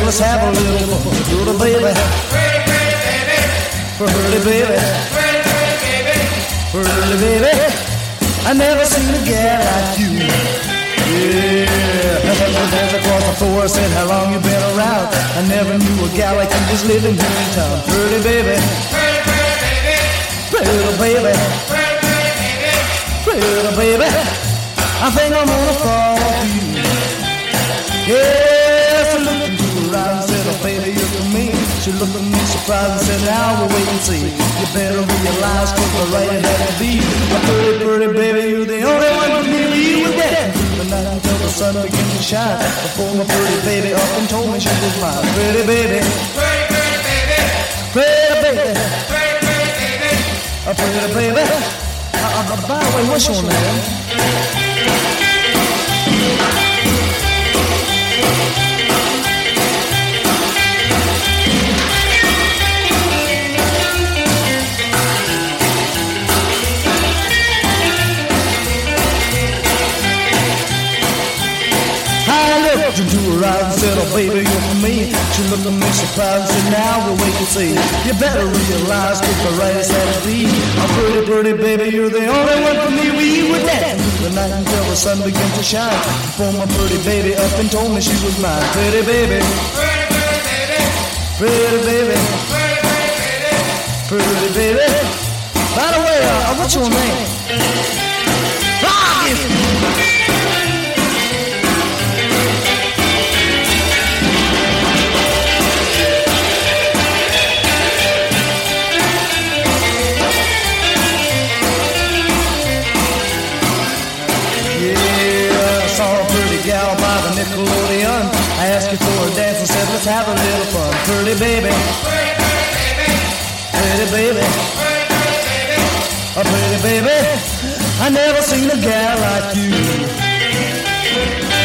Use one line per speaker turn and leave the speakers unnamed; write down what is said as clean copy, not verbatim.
let's have a little fun. Pretty baby, pretty baby, pretty baby. I never seen a gal like you. Yeah, dance across the floor, said how long you been around. I never knew a gal like you was living here in town. Pretty baby, pretty baby, pretty baby. I think I'm gonna fall for you. Yes, I looked into her eyes and said, oh baby, you're for me. She looked at me surprised and said, now we'll wait and see. You better realize, cause the right it had to be. My pretty, pretty baby, you're the only one for me. You were there through the night until the sun began to shine. Before my pretty baby up and told me she was mine. Pretty baby, pretty baby, pretty baby, pretty baby. By the way, what's your name? Into her eyes and said, oh baby, you're for me. She looked at me surprised and said, now we'll wait and see. You better realize, cause the right is how to be. Oh pretty, pretty baby, you're the only one for me. We were dancing through the night until the sun began to shine. Before my pretty baby up and told me she was mine. Pretty baby, pretty, pretty baby, pretty baby, pretty baby. By the way, what's your name? Gal by the Nickelodeon. I asked you for a dance and said, let's have a little fun. Pretty baby, pretty baby, pretty baby. I never seen a gal like you.